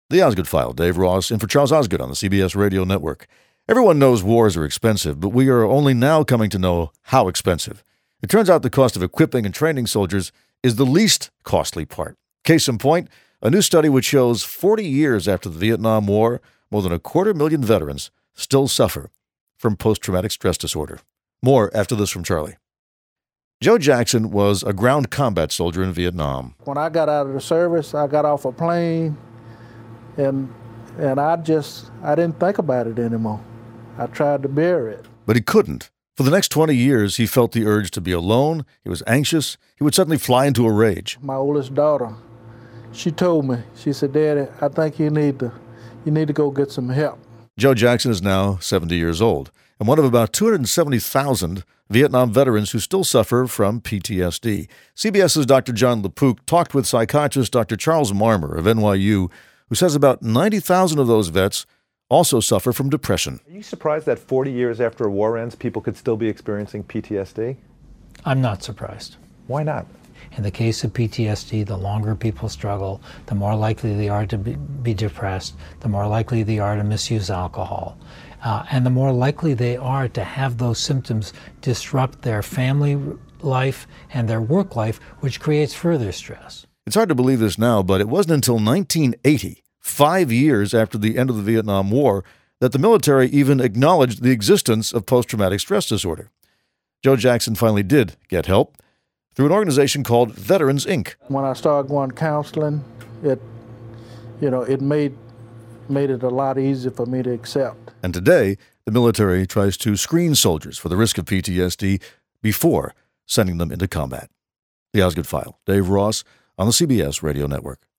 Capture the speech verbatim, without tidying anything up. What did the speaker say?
The Osgood File, Dave Ross, in for Charles Osgood on the C B S Radio Network. Everyone knows wars are expensive, but we are only now coming to know how expensive. It turns out the cost of equipping and training soldiers is the least costly part. Case in point, a new study which shows forty years after the Vietnam War, more than a quarter million veterans still suffer from post-traumatic stress disorder. More after this from Charlie. Joe Jackson was a ground combat soldier in Vietnam. When I got out of the service, I got off a plane, and and I just, I didn't think about it anymore. I tried to bear it. But he couldn't. For the next twenty years, he felt the urge to be alone. He was anxious. He would suddenly fly into a rage. My oldest daughter, she told me, she said, "Daddy, I think you need to, you need to go get some help." Joe Jackson is now seventy years old and one of about two hundred seventy thousand Vietnam veterans who still suffer from P T S D. CBS's Doctor John LaPook talked with psychiatrist Doctor Charles Marmer of N Y U, who says about ninety thousand of those vets also suffer from depression. Are you surprised that forty years after a war ends, people could still be experiencing P T S D? I'm not surprised. Why not? In the case of P T S D, the longer people struggle, the more likely they are to be, be depressed, the more likely they are to misuse alcohol, uh, and the more likely they are to have those symptoms disrupt their family life and their work life, which creates further stress. It's hard to believe this now, but it wasn't until nineteen eighty, five years after the end of the Vietnam War, that the military even acknowledged the existence of post-traumatic stress disorder. Joe Jackson finally did get help through an organization called Veterans, Incorporated. When I started going counseling, it, you know, it made made it a lot easier for me to accept. And today, the military tries to screen soldiers for the risk of P T S D before sending them into combat. The Osgood File, Dave Ross on the C B S Radio Network.